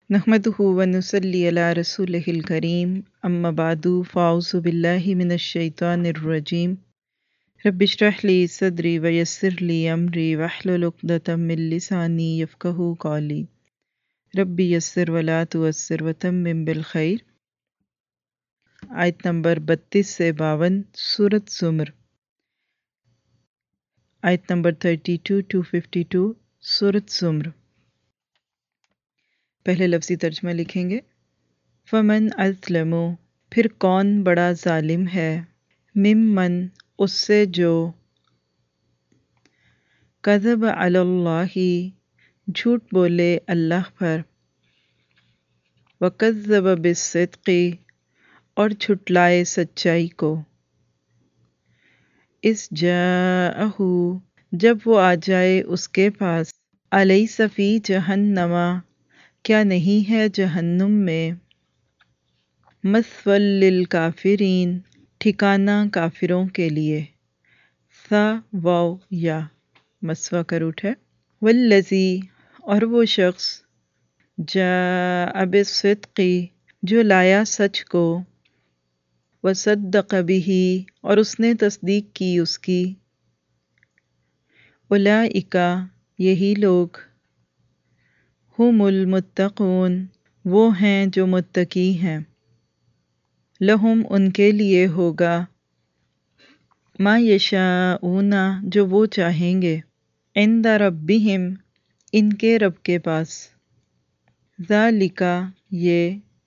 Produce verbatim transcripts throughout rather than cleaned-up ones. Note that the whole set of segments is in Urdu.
नहमदुहु व नुसल्ली अला रसूलिहिल करीम अम्मा बादु फ़ाऊज़ु बिल्लाहि मिनश शैतानिर रजीम रब्बि इश्रह ली सदरी व यस्सिर ली अमरी वहलुल उक़दतम मिन लिसानी यफ़क़हू क़ौली रब्बि यस्सिर व ला तुअस्सिर व तम्मिम बिल खैर। आयत नंबर बत्तीस से बावन सूरत ज़ुमर। आयत number thirty two two fifty two सूरत ज़ुमर। पहले लफ्ज़ी तर्जमा लिखेंगे। फ़मन अज़लमु, फिर कौन बड़ा ज़ालिम है, मिम्मन, उससे जो, कज़ब अलल्लाहि, झूठ बोले अल्लाह पर, वकज़्ज़ब बिस्सिद्क़ि, और छुटलाए सच्चाई को, इस जाअहु, जब वो आ जाए उसके पास, अलैसा फ़ी जहन्नमा, क्या नहीं है जहन्नुम में, मस्वल लिल काफिरीन, ठिकाना काफिरों के लिए, सा वाव या मस्वा का रूट है। वल्लज़ी, और वो शख्स, जाअ बिस्सिद्क़ि, जो लाया सच को, वसद्दक़ बिही, और उसने तस्दीक की उसकी, उलाइका, यही लोग, हुमुल मुत्तक़ून, वो हैं जो मुत्तकी हैं, लहुम, उनके लिए होगा, मा यशाऊना, जो वो चाहेंगे, इंदा रब्बिहिम, इनके रब के पास, ज़ालिका, ये,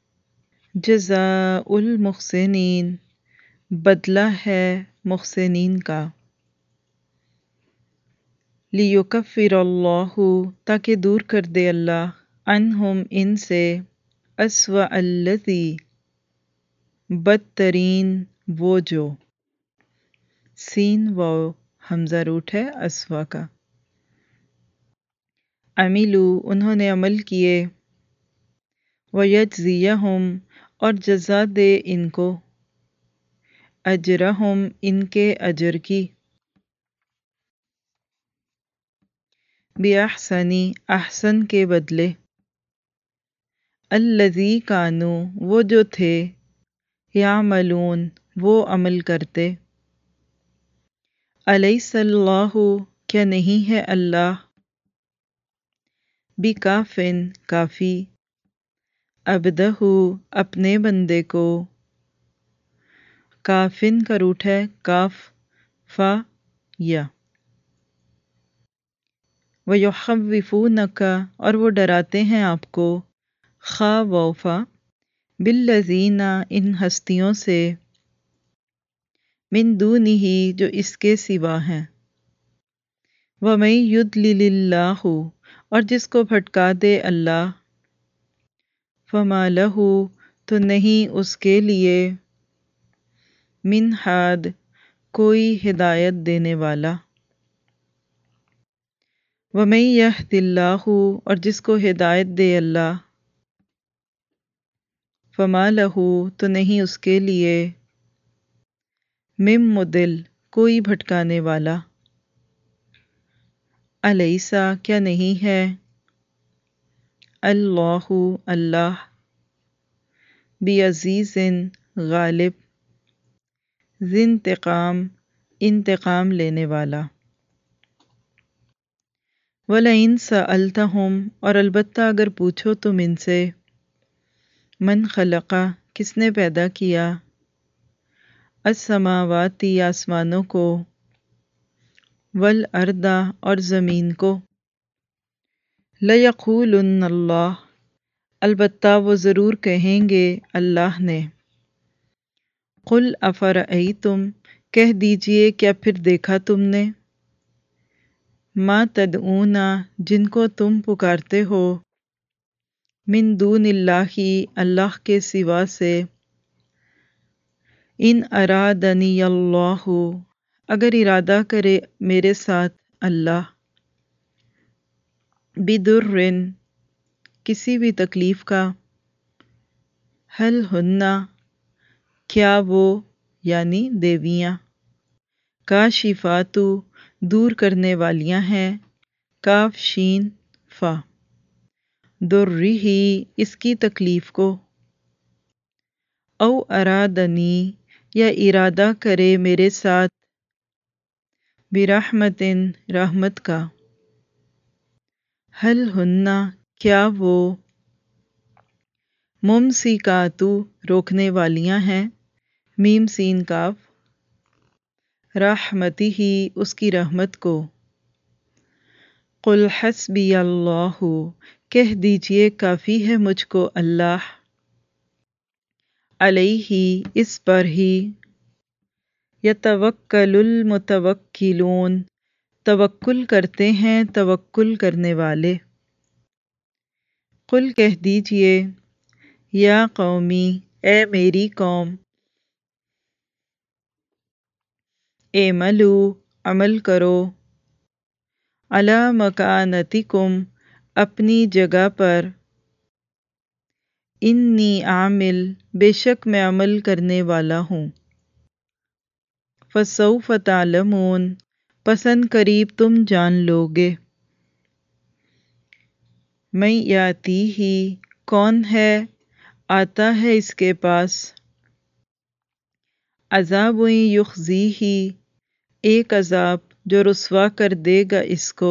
जज़ाउल मुहसिनीन, बदला है मुहसिनीन का, लियुकफ़्फ़िरल्लाहु, ताकि दूर कर दे अल्लाह, अन्हुम, इनसे, अस्वा अल्लज़ी, बदतरीन वो जो, सीन व हमज़ा रूट है अस्वा का, अमिलू, उन्होंने अमल किए, वयज्ज़ियहुम, और जज़ा दे इनको, अजरहुम, इनके अजर की, बिअहसनी, अहसन के बदले, अल्लज़ी कानू, वो जो थे, यामलून, वो अमल करते, अलैहिस्सलाहु, क्या नहीं है अल्लाह, बिकाफ़िन, काफ़ी, अब्दहु, अपने बंदे को, काफ़िन का रूट है काफ फा या, वयुख़व्विफ़ूनका, और वो डराते हैं आपको, खा वफ़ा, बिल्लज़ीना, इन हस्तियों से, मिन दूनिही, जो इसके सिवा हैं, वमन युद्लिलिल्लाहु, और जिसको भटका दे अल्लाह, फमा लहू, तो नहीं उसके लिए, मिन हाद, कोई हिदायत देने वाला, वमन यहदिल्लाहु, और जिसको हिदायत दे अल्लाह, फमा लहू, तो नहीं उसके लिए, मिम मुदिल, कोई भटकाने वाला, अलैसा, क्या नहीं है, अल्लाहु, अल्लाह, बिअज़ीज़िन, गालिब, ज़िंतिक़ाम, इंतकाम लेने वाला, वलइन सअल्तहुम, और अलबत्ता अगर पूछो तुम इनसे, मन खलक़ा, किसने पैदा किया, अस्समावाती, आसमानों को, वल अर्दा, और ज़मीन को, लयक़ूलुन्न अल्लाह, अलबत्ता वो ज़रूर कहेंगे अल्लाह ने, क़ुल अफ़रअय्तुम, कह दीजिए क्या फिर देखा तुमने, मा तदऊना, जिनको तुम पुकारते हो, मिन दूनिल्लाहि, अल्लाह के सिवा से, इन अरादनी अल्लाहु, अगर इरादा करे मेरे साथ अल्लाह, बिदुर्रिन, किसी भी तकलीफ़ का, हल हुन्ना, क्या वो, यानी देवियाँ, काशिफ़ातु, दूर करने वालियाँ हैं, काफ शीन फा, درِّہ اس کی تکلیف کو، او ارادنی یا ارادہ کرے میرے ساتھ، برحمتن رحمت کا، حل ہننا کیا وہ، ممسکاتو روکنے والیاں ہیں، میم سین کاف، رحمتہ اس کی رحمت کو، قل حسبی اللہ کہہ دیجئے کافی ہے مجھ کو اللہ، علیہ اس پر ہی، یتوکل المتوکلون توکل کرتے ہیں توکل کرنے والے، قل کہہ دیجئے یا قومی اے میری قوم، اعملوا عمل کرو، علی مکانتکم اپنی جگہ پر، انی عامل بے شک میں عمل کرنے والا ہوں، فسوف تعلمون پس ان قریب تم جان لو گے، من یاتیہ کون ہے آتا ہے اس کے پاس، عذاب یخزیہ ایک عذاب جو رسوا کر دے گا اس کو،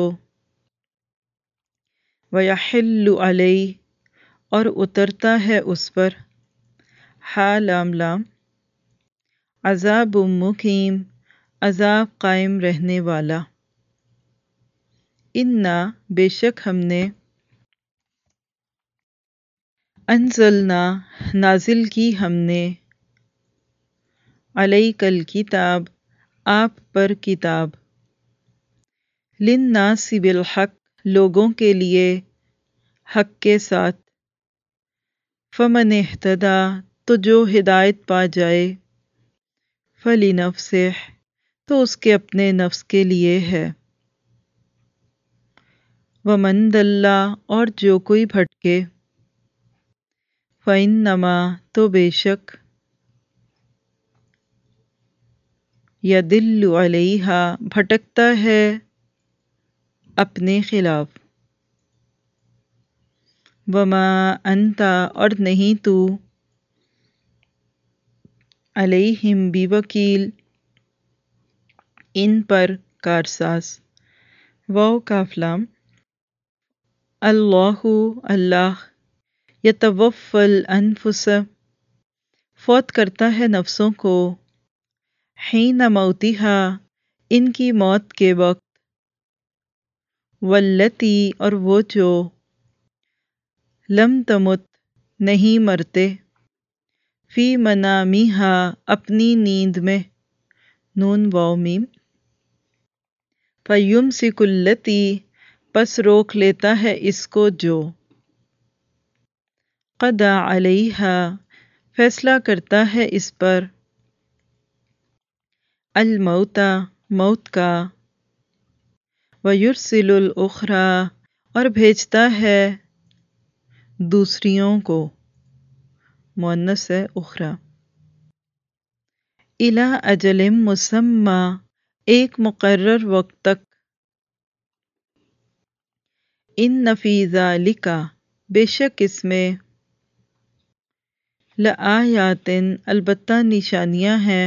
ویحل علیہ اور اترتا ہے اس پر، ہا لام لام، عذاب مقیم عذاب قائم رہنے والا، انا بے شک ہم نے، انزلنا نازل کی ہم نے، علیک الکتاب آپ پر کتاب، للناس بالحق لوگوں کے لیے حق کے ساتھ، فمن اہتدی تو جو ہدایت پا جائے، فلنفسہ تو اس کے اپنے نفس کے لیے ہے، ومن ضل اور جو کوئی بھٹکے، فإنما تو بے شک، یدل علیہا بھٹکتا ہے اپنے خلاف، وما انت اور نہیں تو، علیہم بوکیل ان پر کارساز، واو کاف لام، اللہ اللہ، یتوفی الانفس فوت کرتا ہے نفسوں کو، حین موتہا ان کی موت کے وقت، والتی اور وہ جو، لم تمت نہیں مرتے، فی منامہا اپنی نیند میں، نون واو میم، فیمسک التی پس روک لیتا ہے اس کو جو، قضی علیہا فیصلہ کرتا ہے اس پر، الموت موت کا، ویرسل الاخری اور بھیجتا ہے دوسریوں کو، مؤنث ہے اخری، الی اجل مسمی ایک مقرر وقت تک، ان فی ذلک بے شک اس میں، لآیات البتہ نشانیاں ہیں،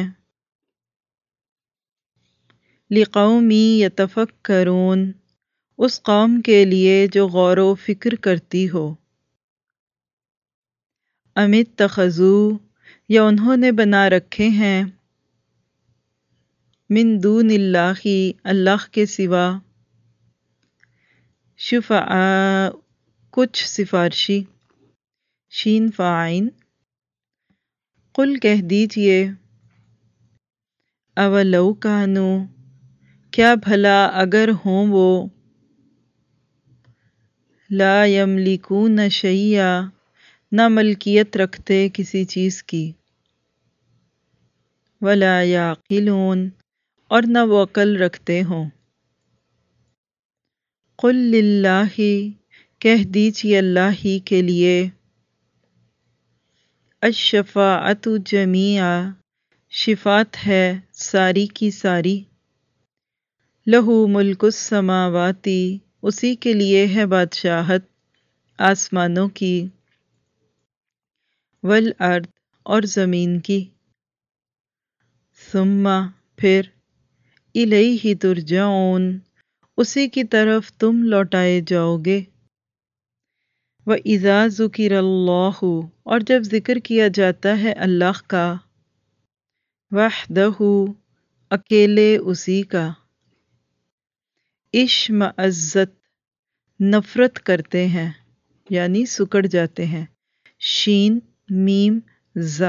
لقوم یتفکرون اس قوم کے لیے جو غور و فکر کرتی ہو، ام اتخذوا یا انہوں نے بنا رکھے ہیں، من دون اللہ اللہ کے سوا، شفعاء کچھ سفارشی، شین فاعین، قل کہہ دیجئے، اولو کانوا کیا بھلا اگر ہوں وہ، لا یملکون شیئا نہ ملکیت رکھتے کسی چیز کی، ولا یعقلون اور نہ وہ عقل رکھتے ہوں، قل للہ کہہ دیجئے اللہ ہی کے لیے، الشفاعۃ جمیعا شفاعت ہے ساری کی ساری، لہ ملک السماوات اسی کے لیے ہے بادشاہت، آسمانوں کی، والارض اور زمین کی، ثم پھر الیہ ترجعون اسی کی طرف تم لوٹائے جاؤ گے۔ وَإِذَا ذُكِرَ اللَّهُ اور جب ذکر کیا جاتا ہے اللہ کا، وحدہ اکیلے اسی کا، اشمئزت نفرت کرتے ہیں یعنی سکڑ جاتے ہیں، شین میم ز،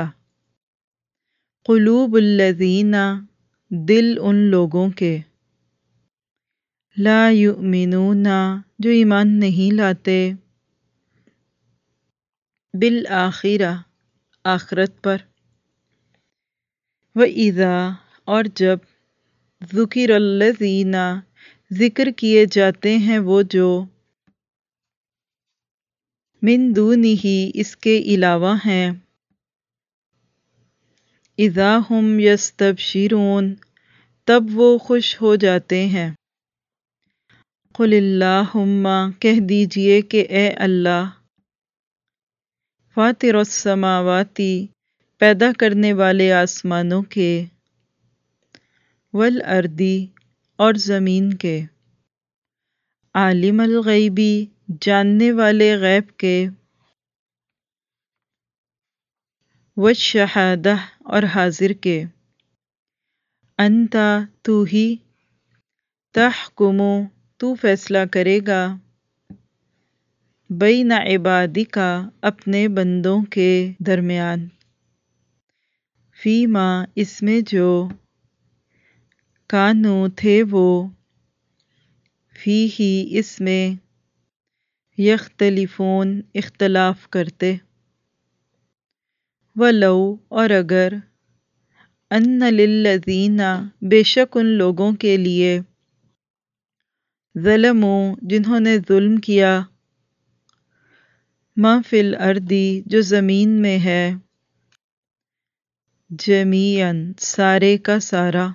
قلوب الذین دل ان لوگوں کے، لا یؤمنون جو ایمان نہیں لاتے، بالآخرہ آخرت پر، وَإِذَا اور جب ذُکِرَ الَّذِینَ ذکر کیے جاتے ہیں وہ جو، من دونہ اس کے علاوہ ہیں، اذا ہم یستبشرون تب وہ خوش ہو جاتے ہیں۔ قل اللہم کہہ دیجئے کہ اے اللہ، فاطر السماواتی پیدا کرنے والے آسمانوں کے، والارضی اور زمین کے، عالم الغیبی جاننے والے غیب کے، والشہادہ اور حاضر کے، انت تو ہی، تحکم تو فیصلہ کرے گا، بین عبادک اپنے بندوں کے درمیان، فیما اس میں جو، کانوا تھے وہ، فیہ اس میں، یختلفون اختلاف کرتے، وَلَوْ اور اگر، ان للذین بے شک ان لوگوں کے لیے، ظلموا جنہوں نے ظلم کیا، ما فی الارض جو زمین میں ہے، جمیعاً سارے کا سارا،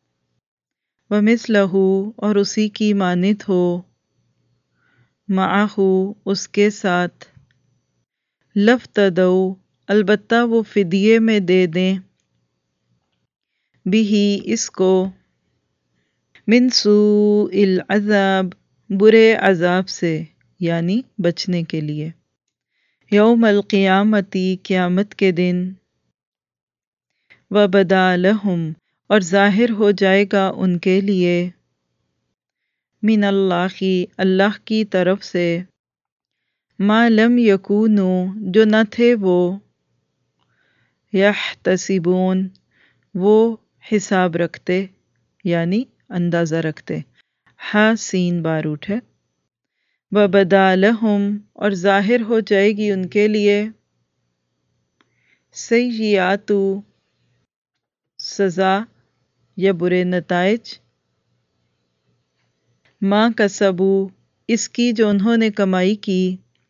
ومثلہ اور اسی کی مانند ہو، معہ اس کے ساتھ، لافتدوا البتہ وہ فدیے میں دے دیں، بہ اس کو، من سوء العذاب برے عذاب سے یعنی بچنے کے لیے، یوم القیامتی قیامت کے دن، وبدا لہم اور ظاہر ہو جائے گا ان کے لیے، من اللہ اللہ کی طرف سے، ما لم یکونوا جو نہ تھے وہ، یحتسبون وہ حساب رکھتے یعنی اندازہ رکھتے، ہا سین بار اٹھے، وبدا لہم اور ظاہر ہو جائے گی ان کے لیے، سیئات سزا یا برے نتائج، ما کسبوا اس کی جو انہوں نے کمائی کی،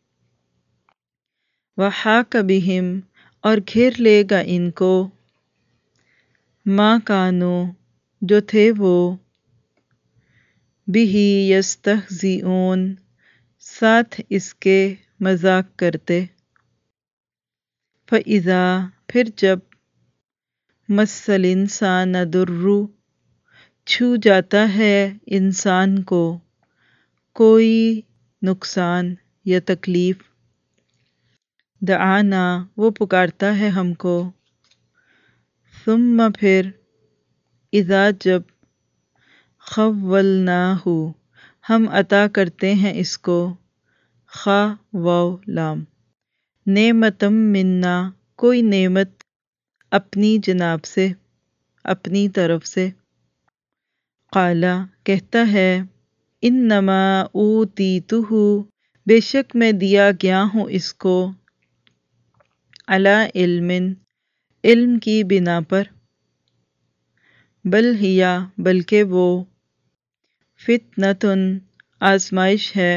وحاق بہم اور گھیر لے گا ان کو، ما کانوا جو تھے وہ، بہ یستہزئون ساتھ اس کے مذاق کرتے، فَإِذَا پھر جب، مَسَّ الْإِنسَانَ ضُرٌّ چھو جاتا ہے انسان کو کوئی نقصان یا تکلیف، دعانا وہ پکارتا ہے ہم کو، ثم پھر، اذا جب، خولناہ ہم عطا کرتے ہیں اس کو، خا واو لام، نعمتم منا کوئی نعمت اپنی جناب سے اپنی طرف سے، قالا کہتا ہے، انما اوتیتہ بے شک میں دیا گیا ہوں اس کو، علی علم علم کی بنا پر، بل ہیا بلکہ وہ، فتنۃ آزمائش ہے،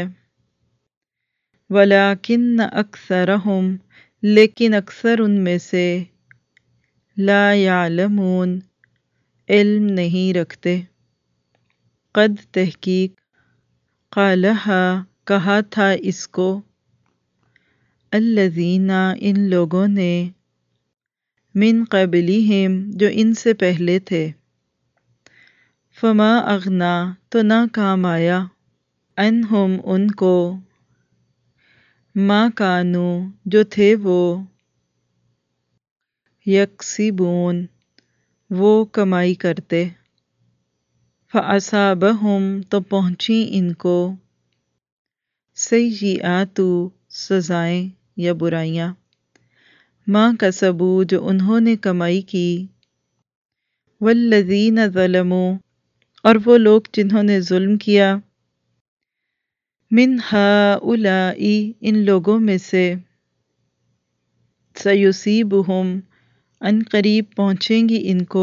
ولیکن اکثرہم لیکن اکثر ان میں سے، لا یعلمون علم نہیں رکھتے، قد تحقیق، قالہا کہا تھا اس کو، अल्लज़ीना इन लोगों ने, मिन क़ब्लिहिम जो इनसे पहले थे, फमा अग़ना तो ना काम आया, अन्हुम उनको, मा कानू जो थे वो, यक्सिबून वो कमाई करते, फ़असाबहुम तो पहुँची इनको, सय्यिआतु सज़ाएँ या बुराइयाँ, मा कसबू जो उन्होंने कमाई की, वल्लज़ीन ज़लमू और वो लोग जिन्होंने जुल्म किया, मिन हाउलाई इन लोगों में से, सयुसीबुहुम अन करीब पहुँचेंगी इनको,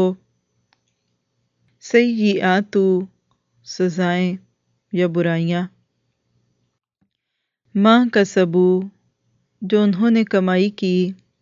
सय्यिआतु सज़ाएँ या बुराइयाँ, मा कसबू जो उन्होंने कमाई की,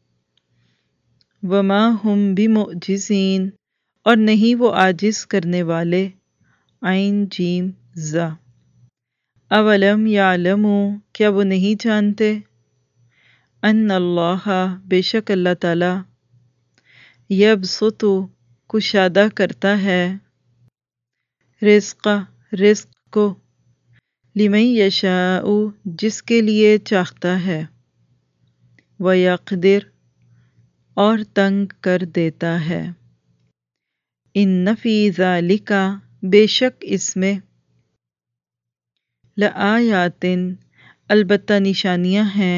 वमा हुम बिमुअजिज़ीन और नहीं वो आजिज़ करने वाले, आइन जीम ज़ा, अवलम यालमू क्या वो नहीं जानते, अन्नल्लाह बेशक अल्लाह ताला, यबसुतु कुशादा करता है, रिज़्क़ रिज़्क़ को, लिमन यशाउ जिसके लिए चाहता है, व यक़दिर और तंग कर देता है, इन्न फ़ी ज़ालिका बेशक इसमें, लआयातिन अलबत्ता निशानियाँ हैं,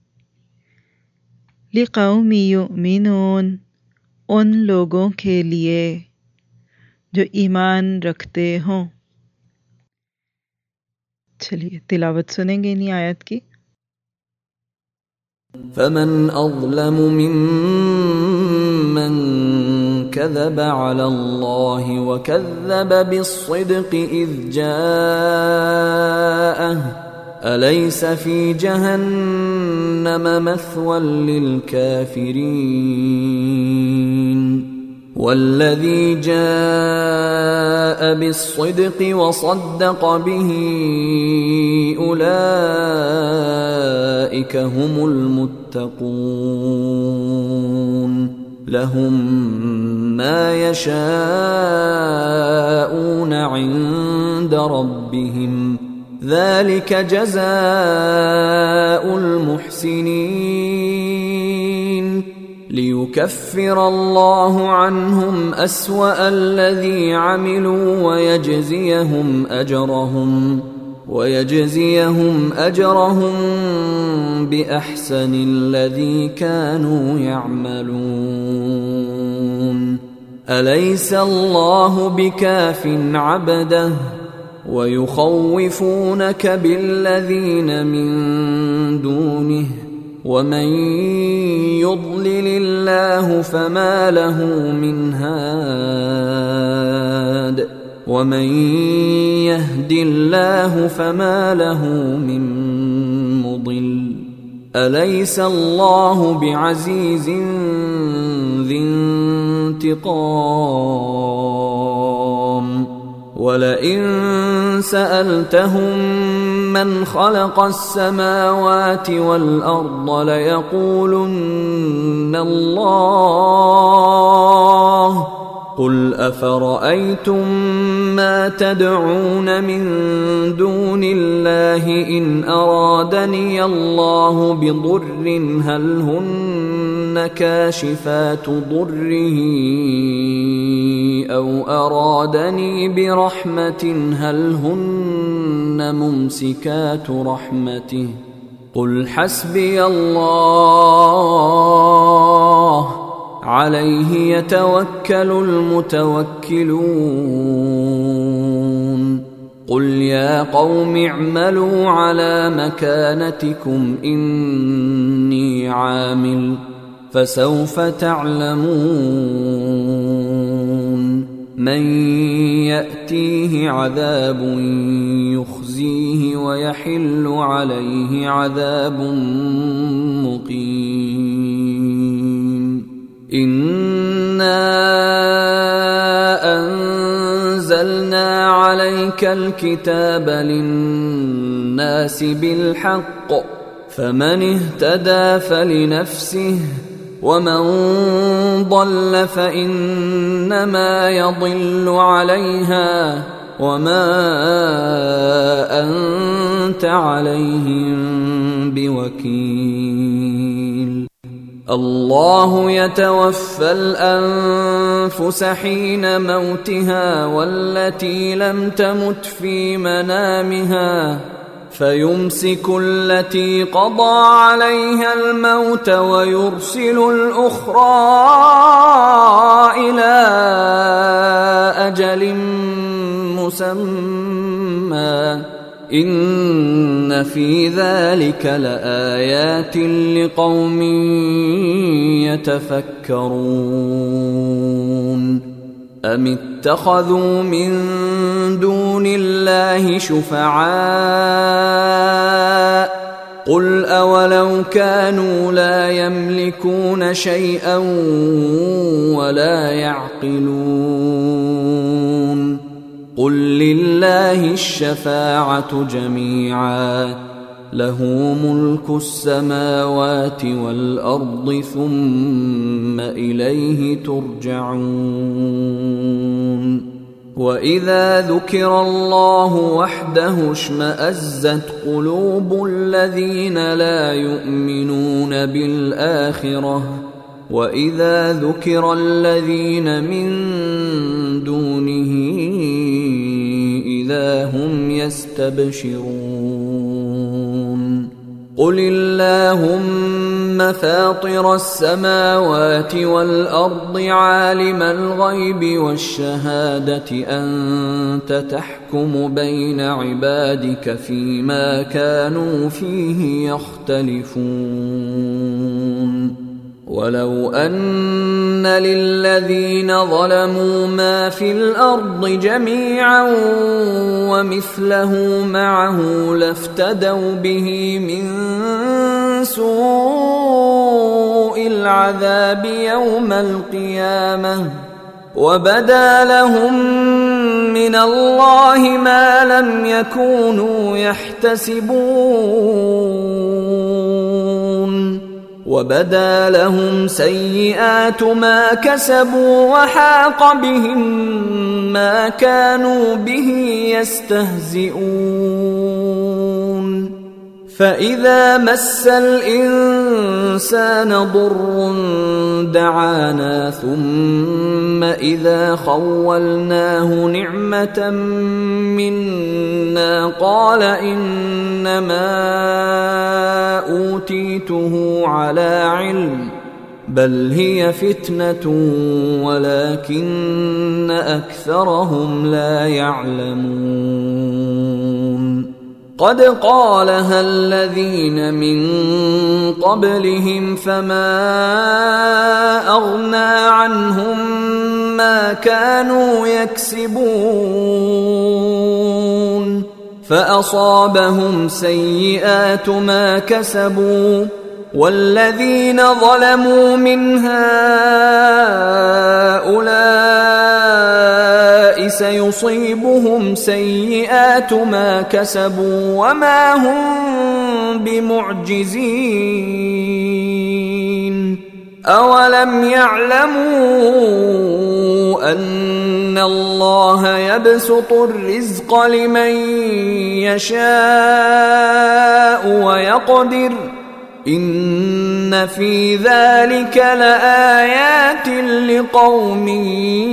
लिक़ौमि युमिनून उन लोगों के लिए जो ईमान रखते हों। चलिए तिलावत सुनेंगे इन्हीं आयत की। फमन अज़लमु मिम्मन कज़ब अला अल्लाहि व कज़्ज़ब बिस्सिद्क़ि इज़ जाअह अलैस फ़ी जहन्नम मथवन लिलकाफ़िरीन वल्लज़ी जाअ बिस्सिद्क़ि वصدق बिह उलाइक हुमुल मुत्तक़ून लहुम मा यशाऊन इंद रब्बिहिम ذلك جزاء المحسنين ليكفر الله عنهم أسوأ الذي عملوا ويجزيهم أجرهم ويجزيهم أجرهم بأحسن الذي كانوا يعملون أليس الله بكاف عبده ويخوفونك بالذين من دونه ومن يضلل الله فما له من هاد ومن يهد الله فما له من مضل أليس الله بعزيز ذي انتقام ولئن سألتهم من خلق السماوات والأرض ليقولن الله قل أفرأيتم ما تدعون من دون الله إن أرادني الله بضر هل هن كاشفات ضره أو أرادني برحمة هل هن ممسكات رحمته قل حسبي الله عليه يتوكل المتوكلون قل يا قوم اعملوا على مكانتكم إني عامل فسوف تعلمون من يأتيه عذاب يخزيه ويحل عليه عذاب مقيم إنا أنزلنا عليك الكتاب للناس بالحق فمن اهتدى فلنفسه ومن ضل فإنما يضل عليها وما أنت عليهم بوكيل. الله يتوفى الأنفس حين موتها والتي لم تمت في منامها فيمسك التي قضى عليها الموت ويرسل الأخرى إلى أجل مسمى إن في ذلك لآيات لقوم يتفكرون. أم اتخذوا من دون الله شفعاء قل أولو كانوا لا يملكون شيئا ولا يعقلون قل لله الشفاعة جميعا له ملك السماوات والأرض ثم إليه ترجعون. وإذا ذكر الله وحده اشمأزت قلوب الذين لا يؤمنون بالآخرة وإذا ذكر الذين من دونه إذا هم يستبشرون. قل اللهم فاطر السماوات والأرض عالم الغيب والشهادة أنت تحكم بين عبادك فيما كانوا فيه يختلفون. ولو أن للذين ظلموا ما في الأرض جميعا ومثله معه لافتدوا به من سوء العذاب يوم القيامة وبدا لهم من الله ما لم يكونوا يحتسبون وبدا لهم سيئات ما كسبوا وحاق بهم ما كانوا به يستهزئون. فإذا مس الإنسان ضر دعانا ثم إذا خولناه نعمة منا قال إنما أوتيته على علم بل هي فتنة ولكن أكثرهم لا يعلمون. قد قالها الذين من قبلهم فما أغنى عنهم ما كانوا يكسبون فأصابهم سيئات ما كسبوا والذين ظلموا من هؤلاء سيصيبهم سيئات ما كسبوا وما هم بمعجزين. أولم يعلموا أن الله يبسط الرزق لمن يشاء ويقدر إن في ذلك لآيات لقوم